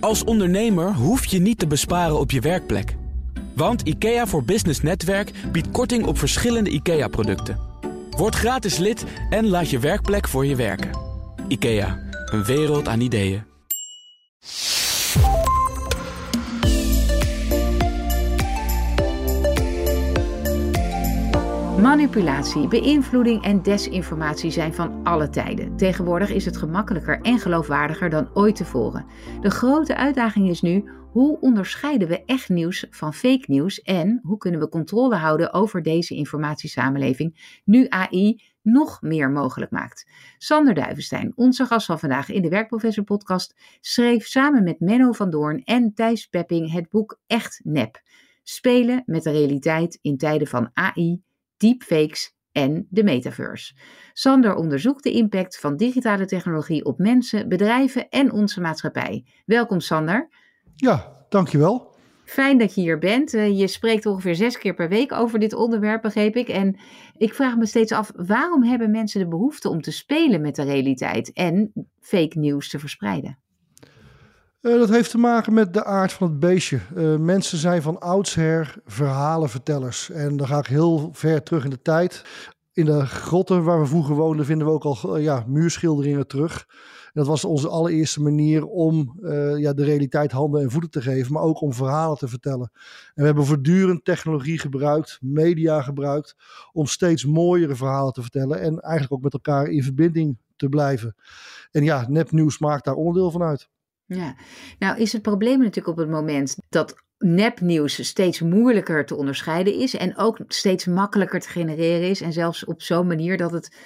Als ondernemer hoef je niet te besparen op je werkplek. Want IKEA voor Business Netwerk biedt korting op verschillende IKEA-producten. Word gratis lid en laat je werkplek voor je werken. IKEA, een wereld aan ideeën. Manipulatie, beïnvloeding en desinformatie zijn van alle tijden. Tegenwoordig is het gemakkelijker en geloofwaardiger dan ooit tevoren. De grote uitdaging is nu: hoe onderscheiden we echt nieuws van fake nieuws en hoe kunnen we controle houden over deze informatiesamenleving nu AI nog meer mogelijk maakt? Sander Duivenstein, onze gast van vandaag in de Werkprofessor podcast, schreef samen met Menno van Doorn en Thijs Pepping het boek Echt Nep. Spelen met de realiteit in tijden van AI, deepfakes en de metaverse. Sander onderzoekt de impact van digitale technologie op mensen, bedrijven en onze maatschappij. Welkom Sander. Ja, dankjewel. Fijn dat je hier bent. Je spreekt ongeveer 6 keer per week over dit onderwerp, begreep ik. En ik vraag me steeds af, waarom hebben mensen de behoefte om te spelen met de realiteit en fake nieuws te verspreiden? Dat heeft te maken met de aard van het beestje. Mensen zijn van oudsher verhalenvertellers. En dan ga ik heel ver terug in de tijd. In de grotten waar we vroeger woonden vinden we ook al muurschilderingen terug. En dat was onze allereerste manier om de realiteit handen en voeten te geven. Maar ook om verhalen te vertellen. En we hebben voortdurend technologie gebruikt, media gebruikt, om steeds mooiere verhalen te vertellen. En eigenlijk ook met elkaar in verbinding te blijven. En ja, nepnieuws maakt daar onderdeel van uit. Ja, nou is het probleem natuurlijk op het moment dat nepnieuws steeds moeilijker te onderscheiden is en ook steeds makkelijker te genereren is en zelfs op zo'n manier dat het,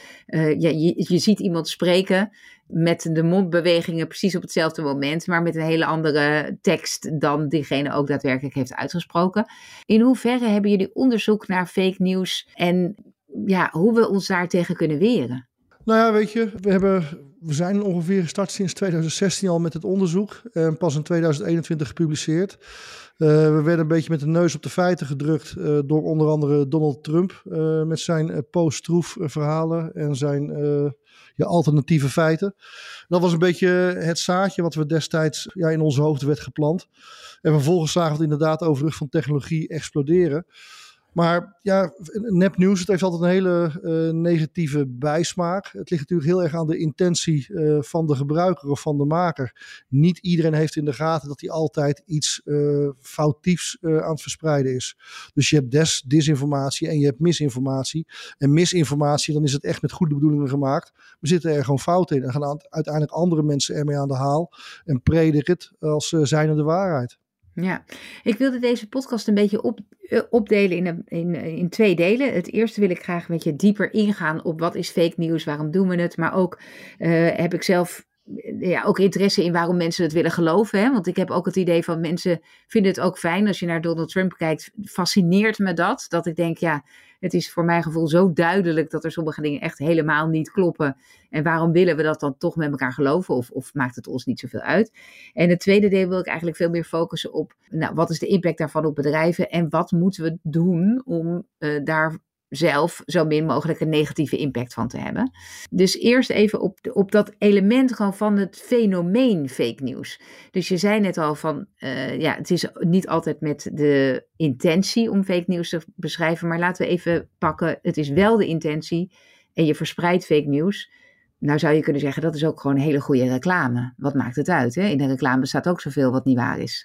je ziet iemand spreken met de mondbewegingen precies op hetzelfde moment, maar met een hele andere tekst dan diegene ook daadwerkelijk heeft uitgesproken. In hoeverre hebben jullie onderzoek naar fake nieuws en hoe we ons daartegen kunnen weren? Nou ja, weet je, we zijn ongeveer gestart sinds 2016 al met het onderzoek. Pas in 2021 gepubliceerd. We werden een beetje met de neus op de feiten gedrukt door onder andere Donald Trump. Met zijn post-truth verhalen en zijn alternatieve feiten. Dat was een beetje het zaadje wat we destijds in ons hoofd werd geplant. En vervolgens zagen we het inderdaad over de rug van technologie exploderen. Maar ja, nepnieuws, het heeft altijd een hele negatieve bijsmaak. Het ligt natuurlijk heel erg aan de intentie van de gebruiker of van de maker. Niet iedereen heeft in de gaten dat hij altijd iets foutiefs aan het verspreiden is. Dus je hebt disinformatie en je hebt misinformatie. En misinformatie, dan is het echt met goede bedoelingen gemaakt. We zitten er gewoon fout in en gaan uiteindelijk andere mensen ermee aan de haal. En prediken het als zijnde de waarheid. Ja, ik wilde deze podcast een beetje opdelen in 2 delen. Het eerste wil ik graag een beetje dieper ingaan op wat is fake nieuws, waarom doen we het. Maar ook heb ik zelf ook interesse in waarom mensen het willen geloven. Hè? Want ik heb ook het idee van mensen vinden het ook fijn als je naar Donald Trump kijkt. Fascineert me dat ik denk het is voor mijn gevoel zo duidelijk dat er sommige dingen echt helemaal niet kloppen. En waarom willen we dat dan toch met elkaar geloven? Of maakt het ons niet zoveel uit? En het tweede deel wil ik eigenlijk veel meer focussen op wat is de impact daarvan op bedrijven en wat moeten we doen om daar zelf zo min mogelijk een negatieve impact van te hebben. Dus eerst even op dat element gewoon van het fenomeen fake nieuws. Dus je zei net al van, het is niet altijd met de intentie om fake nieuws te beschrijven, maar laten we even pakken, het is wel de intentie en je verspreidt fake nieuws. Nou zou je kunnen zeggen, dat is ook gewoon hele goede reclame. Wat maakt het uit? Hè? In de reclame staat ook zoveel wat niet waar is.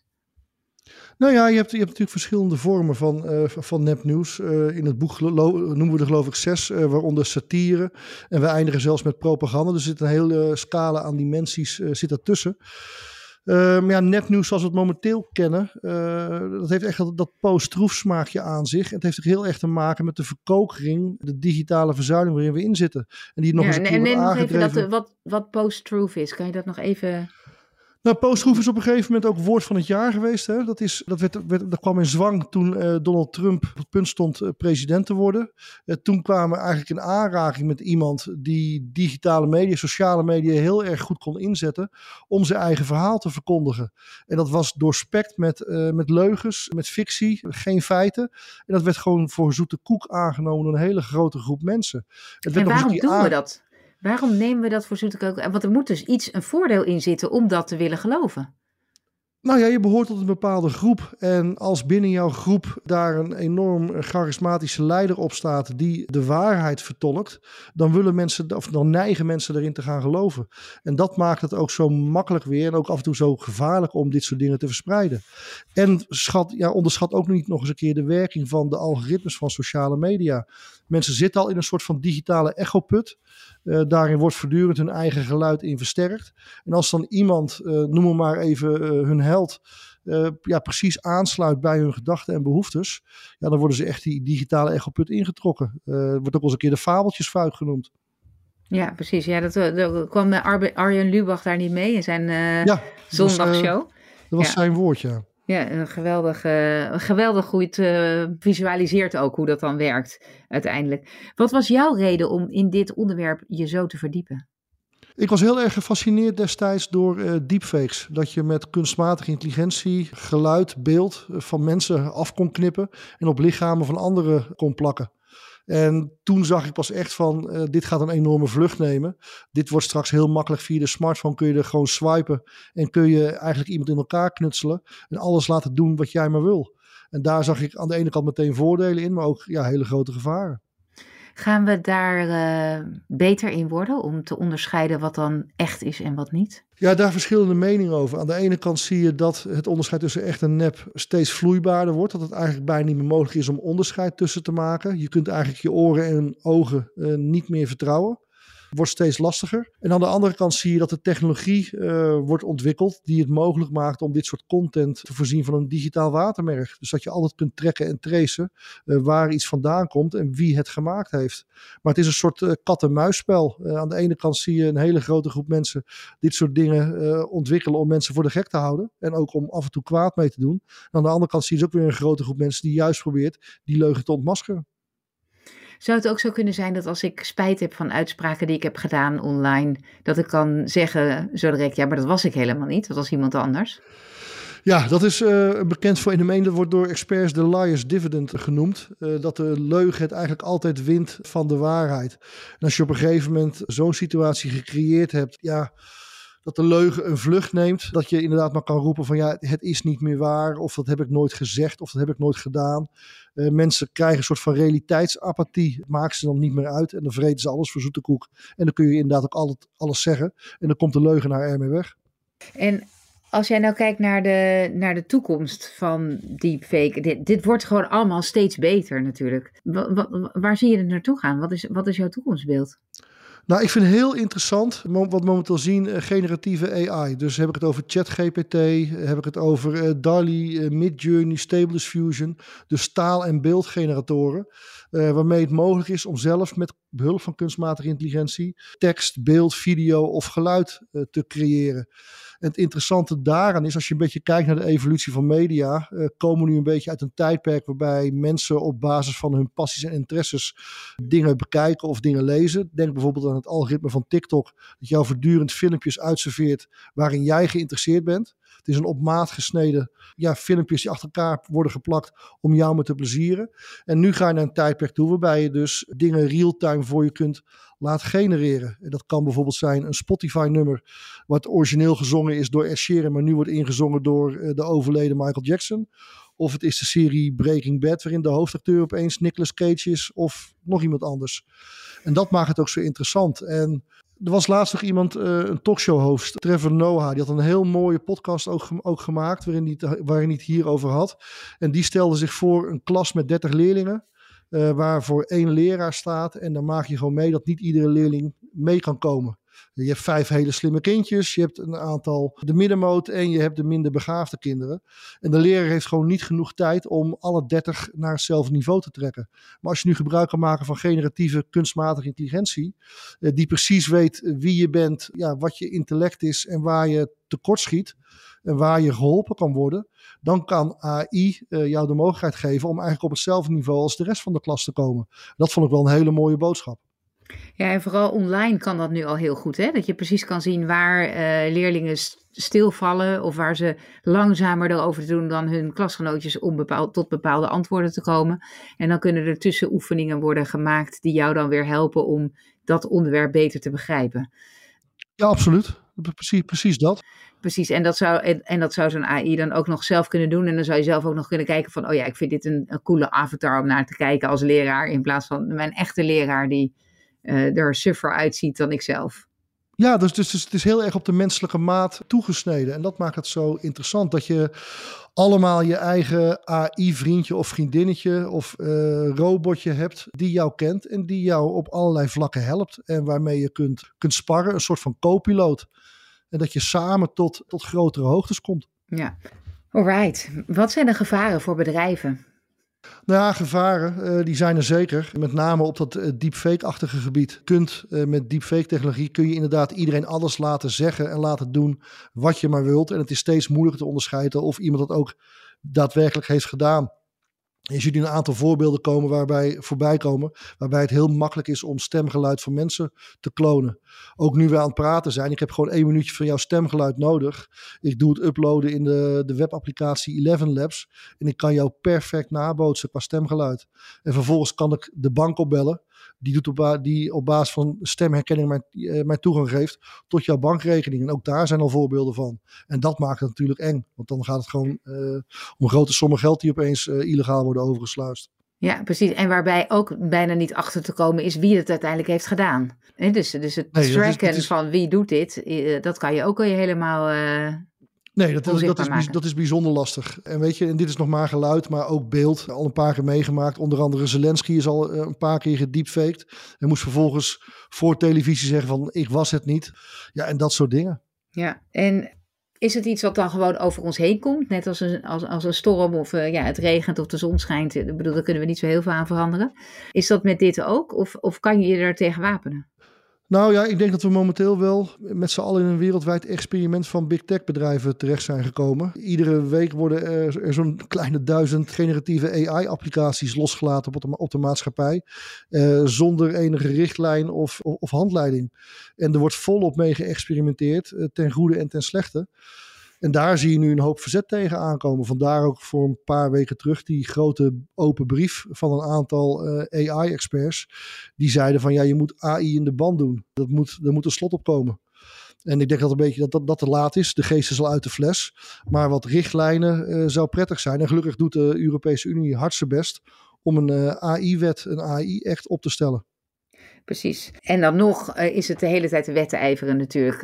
Nou ja, je hebt natuurlijk verschillende vormen van nepnieuws. In het boek noemen we er geloof ik 6, waaronder satire. En we eindigen zelfs met propaganda. Dus er zit een hele scala aan dimensies zit ertussen. Nepnieuws zoals we het momenteel kennen, dat heeft echt dat post-truth smaakje aan zich. En het heeft heel erg te maken met de verkokering, de digitale verzuiling waarin we in zitten. En die nog eens een keer wordt aangedreven. Even wat post-truth is, kan je dat nog even... Nou, post-truth is op een gegeven moment ook woord van het jaar geweest. Hè? Dat kwam in zwang toen Donald Trump op het punt stond president te worden. Toen kwamen we eigenlijk in aanraking met iemand die digitale media, sociale media heel erg goed kon inzetten om zijn eigen verhaal te verkondigen. En dat was doorspekt met leugens, met fictie, geen feiten. En dat werd gewoon voor zoete koek aangenomen door een hele grote groep mensen. En waarom doen we dat? Waarom nemen we dat voor zoete koek? Want er moet dus een voordeel in zitten om dat te willen geloven. Nou ja, je behoort tot een bepaalde groep. En als binnen jouw groep daar een enorm charismatische leider op staat die de waarheid vertolkt, dan neigen mensen erin te gaan geloven. En dat maakt het ook zo makkelijk weer en ook af en toe zo gevaarlijk om dit soort dingen te verspreiden. En onderschat ook niet nog eens een keer de werking van de algoritmes van sociale media. Mensen zitten al in een soort van digitale echoput. Daarin wordt voortdurend hun eigen geluid in versterkt. En als dan iemand, noem hem maar even hun held, precies aansluit bij hun gedachten en behoeftes, dan worden ze echt die digitale echoput ingetrokken. Wordt ook wel eens een keer de fabeltjesfuik genoemd. Ja, precies. Ja, dat kwam Arjen Lubach daar niet mee in zijn zondagshow. Dat was zijn woord, ja. Ja, een geweldig hoe het visualiseert ook hoe dat dan werkt uiteindelijk. Wat was jouw reden om in dit onderwerp je zo te verdiepen? Ik was heel erg gefascineerd destijds door deepfakes. Dat je met kunstmatige intelligentie geluid, beeld van mensen af kon knippen en op lichamen van anderen kon plakken. En toen zag ik pas echt van, dit gaat een enorme vlucht nemen. Dit wordt straks heel makkelijk via de smartphone. Kun je er gewoon swipen en kun je eigenlijk iemand in elkaar knutselen. En alles laten doen wat jij maar wil. En daar zag ik aan de ene kant meteen voordelen in, maar ook hele grote gevaren. Gaan we daar beter in worden om te onderscheiden wat dan echt is en wat niet? Ja, daar verschillende meningen over. Aan de ene kant zie je dat het onderscheid tussen echt en nep steeds vloeibaarder wordt. Dat het eigenlijk bijna niet meer mogelijk is om onderscheid tussen te maken. Je kunt eigenlijk je oren en ogen niet meer vertrouwen. Wordt steeds lastiger. En aan de andere kant zie je dat de technologie wordt ontwikkeld die het mogelijk maakt om dit soort content te voorzien van een digitaal watermerk. Dus dat je altijd kunt trekken en tracen waar iets vandaan komt en wie het gemaakt heeft. Maar het is een soort kat-en-muisspel. Aan de ene kant zie je een hele grote groep mensen dit soort dingen ontwikkelen om mensen voor de gek te houden. En ook om af en toe kwaad mee te doen. En aan de andere kant zie je dus ook weer een grote groep mensen die juist probeert die leugen te ontmaskeren. Zou het ook zo kunnen zijn dat als ik spijt heb van uitspraken die ik heb gedaan online, dat ik kan zeggen zo direct, ja, maar dat was ik helemaal niet, dat was iemand anders? Ja, dat is een bekend fenomeen. Dat wordt door experts de liar's dividend genoemd. Dat de leugen het eigenlijk altijd wint van de waarheid. En als je op een gegeven moment zo'n situatie gecreëerd hebt, dat de leugen een vlucht neemt. Dat je inderdaad maar kan roepen van het is niet meer waar. Of dat heb ik nooit gezegd. Of dat heb ik nooit gedaan. Mensen krijgen een soort van realiteitsapathie. Het maakt ze dan niet meer uit. En dan vreten ze alles voor zoete koek. En dan kun je inderdaad ook altijd alles zeggen. En dan komt de leugenaar ermee weg. En als jij nou kijkt naar de toekomst van deepfake. Dit wordt gewoon allemaal steeds beter natuurlijk. Waar zie je het naartoe gaan? Wat is jouw toekomstbeeld? Nou, ik vind het heel interessant wat we momenteel zien, generatieve AI. Dus heb ik het over ChatGPT, heb ik het over DALL-E, Midjourney, Stable Diffusion. Dus taal- en beeldgeneratoren. Waarmee het mogelijk is om zelf met behulp van kunstmatige intelligentie tekst, beeld, video of geluid te creëren. En het interessante daaraan is, als je een beetje kijkt naar de evolutie van media, komen we nu een beetje uit een tijdperk waarbij mensen op basis van hun passies en interesses dingen bekijken of dingen lezen. Denk bijvoorbeeld aan het algoritme van TikTok, dat jou voortdurend filmpjes uitserveert waarin jij geïnteresseerd bent. Het is een op maat gesneden filmpjes die achter elkaar worden geplakt om jou maar te plezieren. En nu ga je naar een tijdperk toe waarbij je dus dingen real-time voor je kunt laten genereren. En dat kan bijvoorbeeld zijn een Spotify-nummer wat origineel gezongen is door Ed Sheeran, maar nu wordt ingezongen door de overleden Michael Jackson. Of het is de serie Breaking Bad, waarin de hoofdacteur opeens Nicolas Cage is of nog iemand anders. En dat maakt het ook zo interessant. En er was laatst nog iemand, een talkshow-host, Trevor Noah. Die had een heel mooie podcast ook gemaakt, waarin hij het hierover had. En die stelde zich voor een klas met 30 leerlingen, waarvoor 1 leraar staat. En dan maak je gewoon mee dat niet iedere leerling mee kan komen. Je hebt 5 hele slimme kindjes, je hebt een aantal de middenmoot en je hebt de minder begaafde kinderen. En de leraar heeft gewoon niet genoeg tijd om alle 30 naar hetzelfde niveau te trekken. Maar als je nu gebruik kan maken van generatieve kunstmatige intelligentie, die precies weet wie je bent, wat je intellect is en waar je tekortschiet en waar je geholpen kan worden, dan kan AI jou de mogelijkheid geven om eigenlijk op hetzelfde niveau als de rest van de klas te komen. Dat vond ik wel een hele mooie boodschap. Ja, en vooral online kan dat nu al heel goed, hè? Dat je precies kan zien waar leerlingen stilvallen of waar ze langzamer erover doen dan hun klasgenootjes om tot bepaalde antwoorden te komen. En dan kunnen er tussenoefeningen worden gemaakt die jou dan weer helpen om dat onderwerp beter te begrijpen. Ja, absoluut. precies dat. Precies, en dat zou zo'n AI dan ook nog zelf kunnen doen. En dan zou je zelf ook nog kunnen kijken van, ik vind dit een coole avatar om naar te kijken als leraar. In plaats van mijn echte leraar die er suffer uitziet dan ikzelf. Ja, dus het is heel erg op de menselijke maat toegesneden. En dat maakt het zo interessant. Dat je allemaal je eigen AI-vriendje of vriendinnetje of robotje hebt die jou kent. En die jou op allerlei vlakken helpt. En waarmee je kunt sparren, een soort van co-piloot. En dat je samen tot grotere hoogtes komt. Ja, alright. Wat zijn de gevaren voor bedrijven? Nou ja, gevaren, die zijn er zeker. Met name op dat deepfake-achtige gebied. Met deepfake-technologie kun je inderdaad iedereen alles laten zeggen en laten doen wat je maar wilt. En het is steeds moeilijker te onderscheiden of iemand dat ook daadwerkelijk heeft gedaan. Je ziet nu een aantal voorbeelden voorbij komen, waarbij het heel makkelijk is om stemgeluid van mensen te klonen. Ook nu we aan het praten zijn, ik heb gewoon 1 minuutje van jouw stemgeluid nodig. Ik doe het uploaden in de webapplicatie 11 Labs en ik kan jou perfect nabootsen qua stemgeluid. En vervolgens kan ik de bank opbellen, die op basis van stemherkenning mij toegang geeft tot jouw bankrekening. En ook daar zijn al voorbeelden van. En dat maakt het natuurlijk eng, want dan gaat het gewoon om grote sommen geld die opeens illegaal worden overgesluist. Ja, precies. En waarbij ook bijna niet achter te komen is wie het uiteindelijk heeft gedaan. Dus het tracken van wie doet dit, dat kan je ook al helemaal... Nee, dat is bijzonder lastig. En weet je, en dit is nog maar geluid, maar ook beeld. Al een paar keer meegemaakt. Onder andere Zelensky is al een paar keer gedeepfaked. En moest vervolgens voor televisie zeggen van ik was het niet. Ja, en dat soort dingen. Ja, en is het iets wat dan gewoon over ons heen komt? Net als een storm of het regent of de zon schijnt. Ik bedoel, daar kunnen we niet zo heel veel aan veranderen. Is dat met dit ook? Of kan je je er tegen wapenen? Nou ja, ik denk dat we momenteel wel met z'n allen in een wereldwijd experiment van big tech bedrijven terecht zijn gekomen. Iedere week worden er zo'n kleine 1000 generatieve AI-applicaties losgelaten op de maatschappij. Zonder enige richtlijn of handleiding. En er wordt volop mee geëxperimenteerd, ten goede en ten slechte. En daar zie je nu een hoop verzet tegen aankomen. Vandaar ook voor een paar weken terug die grote open brief van een aantal AI-experts. Die zeiden van je moet AI in de band doen. Er moet een slot op komen. En ik denk dat een beetje dat te laat is. De geest is al uit de fles. Maar wat richtlijnen zou prettig zijn. En gelukkig doet de Europese Unie hard zijn best om een AI-wet, een AI-act op te stellen. Precies. En dan nog is het de hele tijd de wedijveren natuurlijk.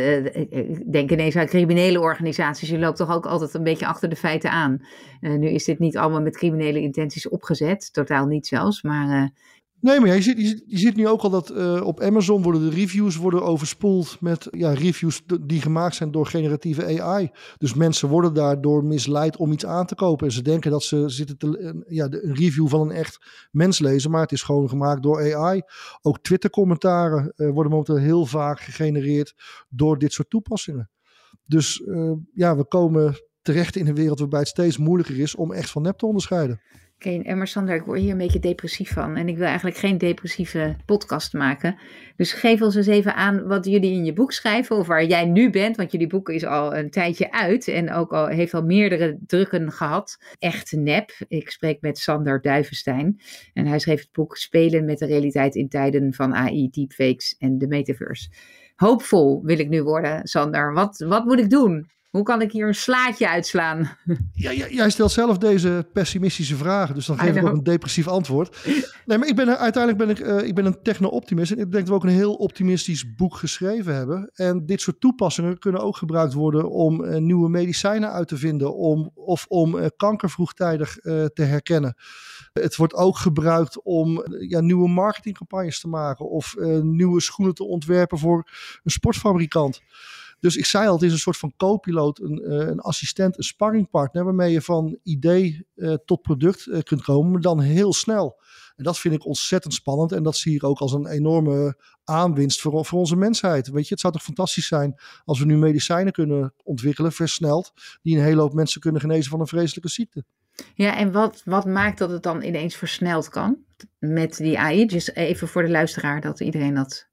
Ik denk ineens aan criminele organisaties. Je loopt toch ook altijd een beetje achter de feiten aan. Nu is dit niet allemaal met criminele intenties opgezet. Totaal niet zelfs. Maar Nee, maar je ziet nu ook al dat op Amazon de reviews worden overspoeld met reviews die gemaakt zijn door generatieve AI. Dus mensen worden daardoor misleid om iets aan te kopen. En ze denken dat ze een review van een echt mens lezen, maar het is gewoon gemaakt door AI. Ook Twitter-commentaren worden momenteel heel vaak gegenereerd door dit soort toepassingen. Dus we komen terecht in een wereld waarbij het steeds moeilijker is om echt van nep te onderscheiden. Oké, maar Sander, ik word hier een beetje depressief van. En ik wil eigenlijk geen depressieve podcast maken. Dus geef ons eens even aan wat jullie in je boek schrijven. Of waar jij nu bent. Want jullie boek is al een tijdje uit. En ook heeft al meerdere drukken gehad. Echt nep. Ik spreek met Sander Duivenstein. En hij schreef het boek Spelen met de realiteit in tijden van AI, deepfakes en de metaverse. Hoopvol wil ik nu worden, Sander. Wat moet ik doen? Hoe kan ik hier een slaatje uitslaan? Ja, jij stelt zelf deze pessimistische vragen, dus dan geef ik ook een depressief antwoord. Nee, maar ik ben een techno-optimist en ik denk dat we ook een heel optimistisch boek geschreven hebben. En dit soort toepassingen kunnen ook gebruikt worden om nieuwe medicijnen uit te vinden, om kanker vroegtijdig te herkennen. Het wordt ook gebruikt om nieuwe marketingcampagnes te maken of nieuwe schoenen te ontwerpen voor een sportfabrikant. Dus ik zei al, het is een soort van co-piloot, een assistent, een sparringpartner, waarmee je van idee tot product kunt komen, maar dan heel snel. En dat vind ik ontzettend spannend en dat zie ik ook als een enorme aanwinst voor onze mensheid. Weet je, het zou toch fantastisch zijn als we nu medicijnen kunnen ontwikkelen, versneld, die een hele hoop mensen kunnen genezen van een vreselijke ziekte. Ja, en wat maakt dat het dan ineens versneld kan met die AI? Dus even voor de luisteraar, dat iedereen dat...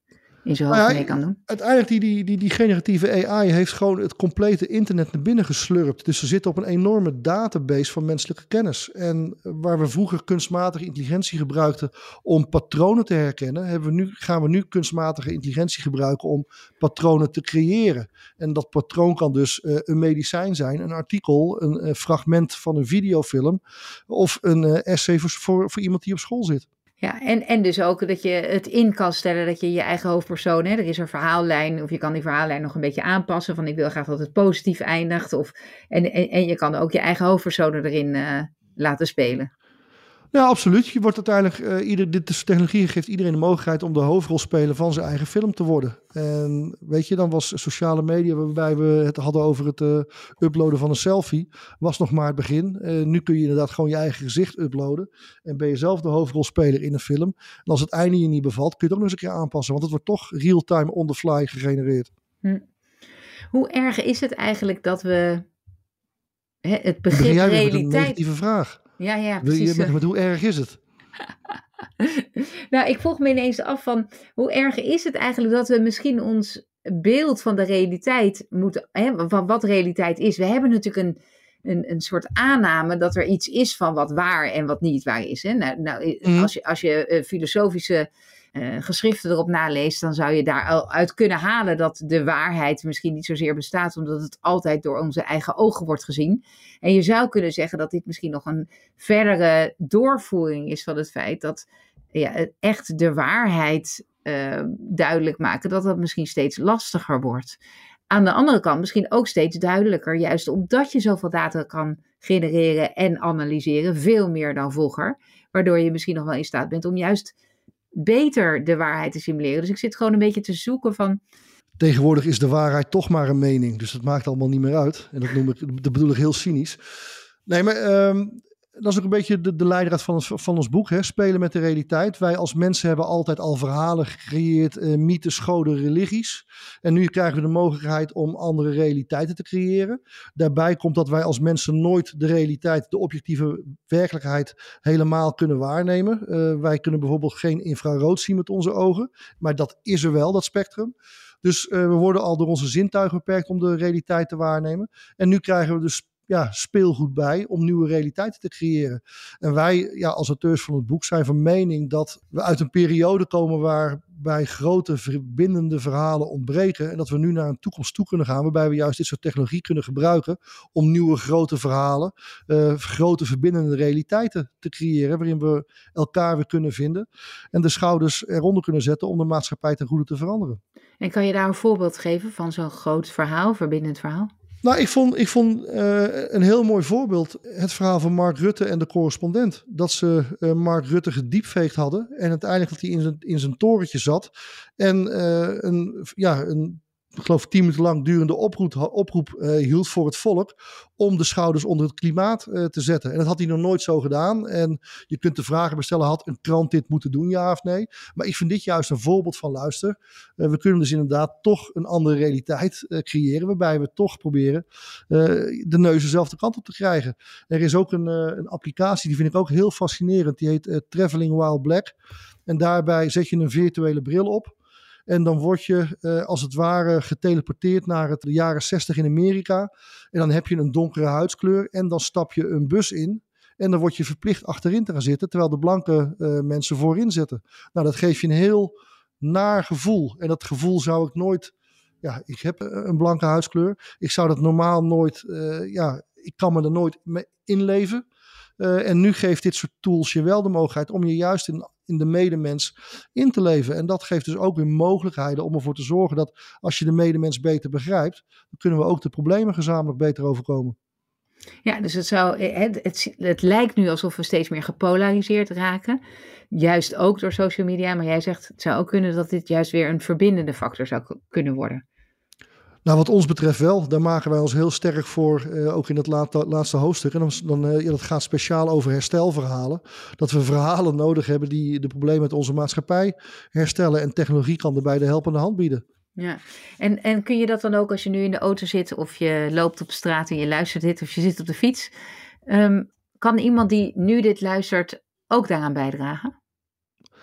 in zijn hoofd mee kan doen. Uiteindelijk die generatieve AI heeft gewoon het complete internet naar binnen geslurpt. Dus ze zitten op een enorme database van menselijke kennis. En waar we vroeger kunstmatige intelligentie gebruikten om patronen te herkennen, gaan we nu kunstmatige intelligentie gebruiken om patronen te creëren. En dat patroon kan dus een medicijn zijn, een artikel, een fragment van een videofilm of een essay voor iemand die op school zit. Ja, en dus ook dat je het in kan stellen dat je je eigen hoofdpersoon, er is een verhaallijn, of je kan die verhaallijn nog een beetje aanpassen, van ik wil graag dat het positief eindigt. En je kan ook je eigen hoofdpersonen erin laten spelen. Ja, absoluut. Je wordt uiteindelijk, dit technologie geeft iedereen de mogelijkheid om de hoofdrolspeler van zijn eigen film te worden. En weet je, dan was sociale media, waarbij we het hadden over het uploaden van een selfie, was nog maar het begin. Nu kun je inderdaad gewoon je eigen gezicht uploaden en ben je zelf de hoofdrolspeler in een film. En als het einde je niet bevalt, kun je het ook nog eens een keer aanpassen, want het wordt toch real-time on the fly gegenereerd. Hoe erg is het eigenlijk dat we het begrip Begin jij realiteit... met een negatieve vraag. Ja, precies. Met hoe erg is het? Nou, ik vroeg me ineens af van hoe erg is het eigenlijk dat we misschien ons beeld van de realiteit moeten, van wat realiteit is. We hebben natuurlijk een soort aanname dat er iets is van wat waar en wat niet waar is. Hè? Als je filosofische geschriften erop naleest, dan zou je daar al uit kunnen halen dat de waarheid misschien niet zozeer bestaat, omdat het altijd door onze eigen ogen wordt gezien. En je zou kunnen zeggen dat dit misschien nog een verdere doorvoering is van het feit dat echt de waarheid duidelijk maken, dat dat misschien steeds lastiger wordt. Aan de andere kant misschien ook steeds duidelijker, juist omdat je zoveel data kan genereren en analyseren, veel meer dan vroeger, waardoor je misschien nog wel in staat bent om juist beter de waarheid te simuleren. Dus ik zit gewoon een beetje te zoeken van... Tegenwoordig is de waarheid toch maar een mening. Dus dat maakt allemaal niet meer uit. En dat bedoel ik heel cynisch. Nee, maar dat is ook een beetje de leidraad van ons boek. Hè? Spelen met de realiteit. Wij als mensen hebben altijd al verhalen gecreëerd. Mythes, goden, religies. En nu krijgen we de mogelijkheid om andere realiteiten te creëren. Daarbij komt dat wij als mensen nooit de realiteit, de objectieve werkelijkheid helemaal kunnen waarnemen. Wij kunnen bijvoorbeeld geen infrarood zien met onze ogen. Maar dat is er wel, dat spectrum. Dus we worden al door onze zintuigen beperkt om de realiteit te waarnemen. En nu krijgen we dus speelgoed bij om nieuwe realiteiten te creëren. En wij als auteurs van het boek zijn van mening dat we uit een periode komen waarbij grote verbindende verhalen ontbreken en dat we nu naar een toekomst toe kunnen gaan waarbij we juist dit soort technologie kunnen gebruiken om nieuwe grote verhalen, grote verbindende realiteiten te creëren waarin we elkaar weer kunnen vinden en de schouders eronder kunnen zetten om de maatschappij ten goede te veranderen. En kan je daar een voorbeeld geven van zo'n groot verhaal, verbindend verhaal? Nou, ik vond een heel mooi voorbeeld het verhaal van Mark Rutte en de correspondent. Dat ze Mark Rutte gediepveegd hadden en uiteindelijk dat hij in zijn torentje zat en een ik geloof 10 minuten lang durende oproep hield voor het volk om de schouders onder het klimaat te zetten. En dat had hij nog nooit zo gedaan. En je kunt de vragen bestellen, had een krant dit moeten doen, ja of nee? Maar ik vind dit juist een voorbeeld van luister. We kunnen dus inderdaad toch een andere realiteit creëren, waarbij we toch proberen de neus dezelfde kant op te krijgen. Er is ook een applicatie, die vind ik ook heel fascinerend. Die heet Traveling While Black. En daarbij zet je een virtuele bril op. En dan word je als het ware geteleporteerd naar de jaren 60 in Amerika. En dan heb je een donkere huidskleur en dan stap je een bus in. En dan word je verplicht achterin te gaan zitten, terwijl de blanke mensen voorin zitten. Nou, dat geeft je een heel naar gevoel. En dat gevoel zou ik nooit... Ja, ik heb een blanke huidskleur. Ik zou dat normaal nooit... ik kan me er nooit mee inleven. En nu geeft dit soort tools je wel de mogelijkheid om je juist in de medemens in te leven. En dat geeft dus ook weer mogelijkheden om ervoor te zorgen dat als je de medemens beter begrijpt, dan kunnen we ook de problemen gezamenlijk beter overkomen. Ja, dus het lijkt nu alsof we steeds meer gepolariseerd raken. Juist ook door social media. Maar jij zegt, het zou ook kunnen dat dit juist weer een verbindende factor zou kunnen worden. Nou, wat ons betreft wel. Daar maken wij ons heel sterk voor, ook in het laatste hoofdstuk. En dat gaat speciaal over herstelverhalen. Dat we verhalen nodig hebben die de problemen met onze maatschappij herstellen. En technologie kan daarbij de helpende hand bieden. Ja, en kun je dat dan ook als je nu in de auto zit of je loopt op straat en je luistert dit of je zit op de fiets. Kan iemand die nu dit luistert ook daaraan bijdragen?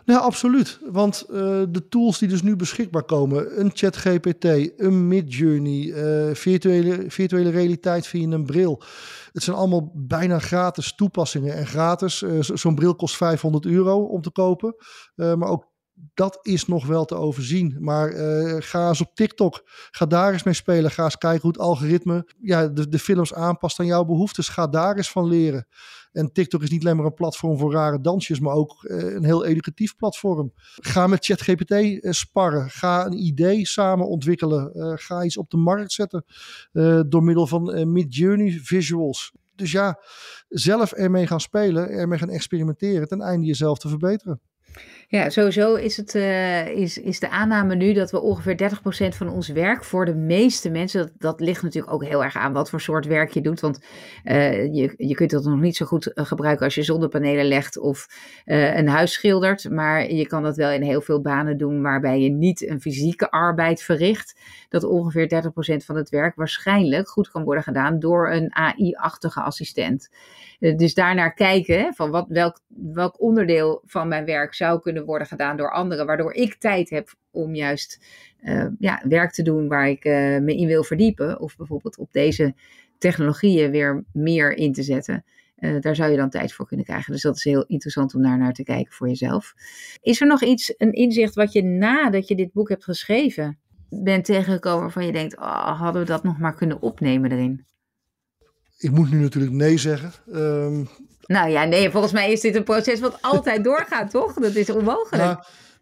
Nou, absoluut. Want de tools die dus nu beschikbaar komen, een ChatGPT, een Midjourney, virtuele realiteit via een bril. Het zijn allemaal bijna gratis toepassingen en gratis. Zo'n bril kost €500 om te kopen. Maar ook dat is nog wel te overzien. Maar ga eens op TikTok. Ga daar eens mee spelen. Ga eens kijken hoe het algoritme de films aanpast aan jouw behoeftes. Ga daar eens van leren. En TikTok is niet alleen maar een platform voor rare dansjes, maar ook een heel educatief platform. Ga met ChatGPT sparren. Ga een idee samen ontwikkelen. Ga iets op de markt zetten door middel van Midjourney visuals. Dus ja, zelf ermee gaan spelen, ermee gaan experimenteren ten einde jezelf te verbeteren. Ja, sowieso is de aanname nu dat we ongeveer 30% van ons werk voor de meeste mensen, dat ligt natuurlijk ook heel erg aan wat voor soort werk je doet. Want je kunt dat nog niet zo goed gebruiken als je zonnepanelen legt of een huis schildert. Maar je kan dat wel in heel veel banen doen waarbij je niet een fysieke arbeid verricht. Dat ongeveer 30% van het werk waarschijnlijk goed kan worden gedaan door een AI-achtige assistent. Dus daarnaar kijken van welk onderdeel van mijn werk zou kunnen worden gedaan door anderen, waardoor ik tijd heb om juist werk te doen waar ik me in wil verdiepen. Of bijvoorbeeld op deze technologieën weer meer in te zetten. Daar zou je dan tijd voor kunnen krijgen. Dus dat is heel interessant om naar te kijken voor jezelf. Is er nog een inzicht wat je nadat je dit boek hebt geschreven bent tegengekomen waarvan je denkt, hadden we dat nog maar kunnen opnemen erin? Ik moet nu natuurlijk nee zeggen. Nou ja, nee, volgens mij is dit een proces wat altijd doorgaat, toch? Dat is onmogelijk.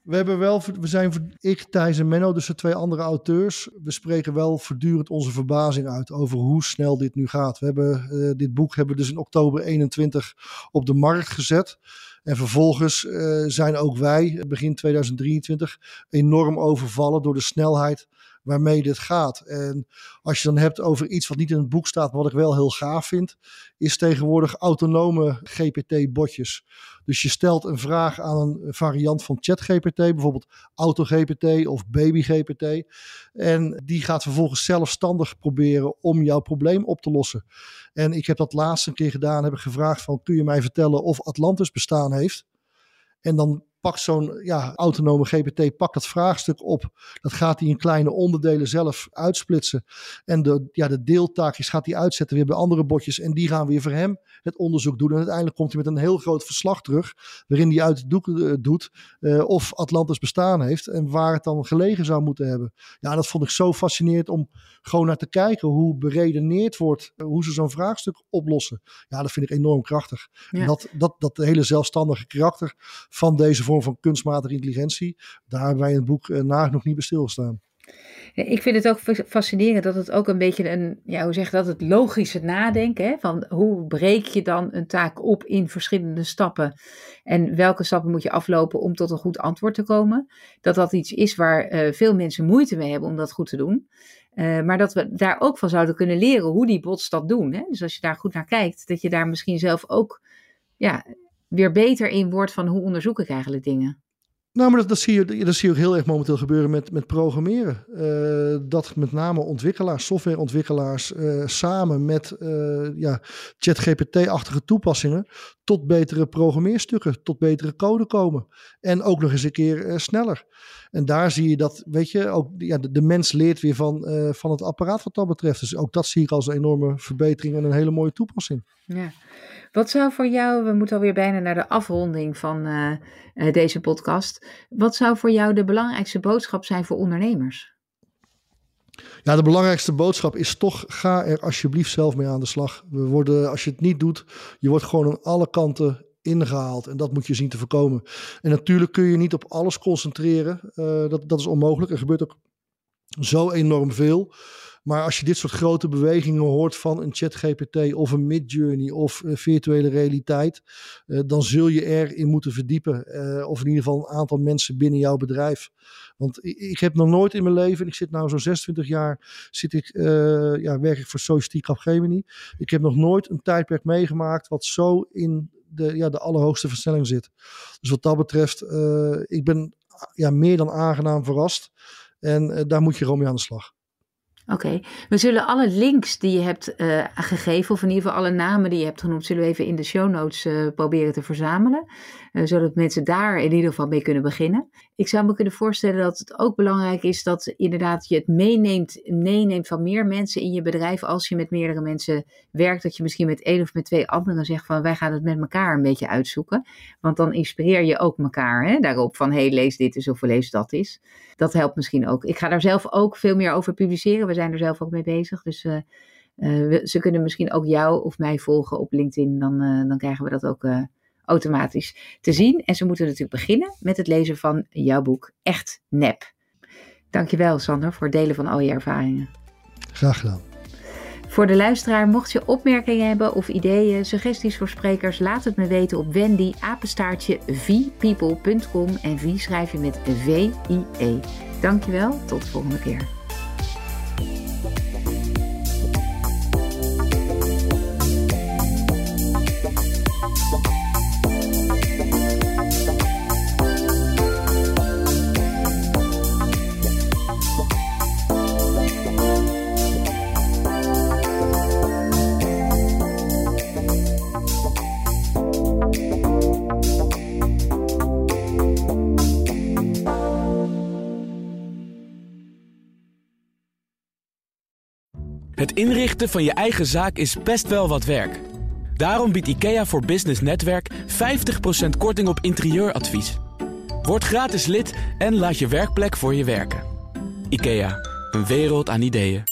Ik, Thijs en Menno, dus de 2 andere auteurs, we spreken wel voortdurend onze verbazing uit over hoe snel dit nu gaat. Dit boek hebben we dus in oktober 21 op de markt gezet. En vervolgens zijn ook wij, begin 2023, enorm overvallen door de snelheid waarmee dit gaat. En als je dan hebt over iets wat niet in het boek staat, wat ik wel heel gaaf vind, is tegenwoordig autonome GPT-botjes. Dus je stelt een vraag aan een variant van ChatGPT, bijvoorbeeld AutoGPT of BabyGPT. En die gaat vervolgens zelfstandig proberen om jouw probleem op te lossen. En ik heb dat laatst een keer gedaan, heb ik gevraagd van, kun je mij vertellen of Atlantis bestaan heeft? En dan pakt zo'n autonome GPT dat vraagstuk op. Dat gaat hij in kleine onderdelen zelf uitsplitsen. En de deeltaakjes gaat hij uitzetten weer bij andere botjes. En die gaan weer voor hem het onderzoek doen. En uiteindelijk komt hij met een heel groot verslag terug. Waarin hij uit het doek doet of Atlantis bestaan heeft. En waar het dan gelegen zou moeten hebben. Ja, dat vond ik zo fascinerend om gewoon naar te kijken. Hoe beredeneerd wordt. Hoe ze zo'n vraagstuk oplossen. Ja, dat vind ik enorm krachtig. Ja. En dat hele zelfstandige karakter van deze vorm van kunstmatige intelligentie, daar hebben wij in het boek nog niet bij stilgestaan. Ik vind het ook fascinerend dat het ook een beetje het logische nadenken, hè, van hoe breek je dan een taak op in verschillende stappen en welke stappen moet je aflopen om tot een goed antwoord te komen. Dat iets is waar veel mensen moeite mee hebben om dat goed te doen. Maar dat we daar ook van zouden kunnen leren hoe die bots dat doen. Hè? Dus als je daar goed naar kijkt, dat je daar misschien zelf ook weer beter in wordt van hoe onderzoek ik eigenlijk dingen. Nou, maar dat zie je ook heel erg momenteel gebeuren met programmeren. Dat met name ontwikkelaars, softwareontwikkelaars, samen met ChatGPT-achtige toepassingen tot betere programmeerstukken, tot betere code komen. En ook nog eens een keer sneller. En daar zie je dat, ook de mens leert weer van het apparaat wat dat betreft. Dus ook dat zie ik als een enorme verbetering en een hele mooie toepassing. Ja. Wat zou voor jou, we moeten alweer bijna naar de afronding van deze podcast. Wat zou voor jou de belangrijkste boodschap zijn voor ondernemers? Ja, de belangrijkste boodschap is toch, ga er alsjeblieft zelf mee aan de slag. Als je het niet doet, je wordt gewoon aan alle kanten ingehaald. En dat moet je zien te voorkomen. En natuurlijk kun je niet op alles concentreren. Dat is onmogelijk. Er gebeurt ook zo enorm veel. Maar als je dit soort grote bewegingen hoort van een ChatGPT of een Midjourney of virtuele realiteit, dan zul je erin moeten verdiepen. Of in ieder geval een aantal mensen binnen jouw bedrijf. Want ik heb nog nooit in mijn leven, en ik zit nou zo'n 26 jaar, werk ik voor Society Capgemini. Ik heb nog nooit een tijdperk meegemaakt wat zo in de allerhoogste versnelling zit. Dus wat dat betreft, ik ben meer dan aangenaam verrast. En daar moet je gewoon mee aan de slag. Oké. We zullen alle links die je hebt gegeven, of in ieder geval alle namen die je hebt genoemd, zullen we even in de show notes proberen te verzamelen. Zodat mensen daar in ieder geval mee kunnen beginnen. Ik zou me kunnen voorstellen dat het ook belangrijk is dat inderdaad je het meeneemt van meer mensen in je bedrijf. Als je met meerdere mensen werkt, dat je misschien met 1 of met 2 anderen zegt van wij gaan het met elkaar een beetje uitzoeken. Want dan inspireer je ook elkaar daarop van lees dit eens of lees dat eens. Dat helpt misschien ook. Ik ga daar zelf ook veel meer over publiceren. We zijn er zelf ook mee bezig. Dus ze kunnen misschien ook jou of mij volgen op LinkedIn. Dan krijgen we dat ook automatisch te zien. En ze moeten natuurlijk beginnen met het lezen van jouw boek Echt Nep. Dankjewel Sander voor het delen van al je ervaringen. Graag gedaan. Voor de luisteraar, mocht je opmerkingen hebben of ideeën, suggesties voor sprekers, laat het me weten op wendy@vpeople.com en V schrijf je met V-I-E. Dankjewel, tot de volgende keer. Het inrichten van je eigen zaak is best wel wat werk. Daarom biedt IKEA voor Business Netwerk 50% korting op interieuradvies. Word gratis lid en laat je werkplek voor je werken. IKEA, een wereld aan ideeën.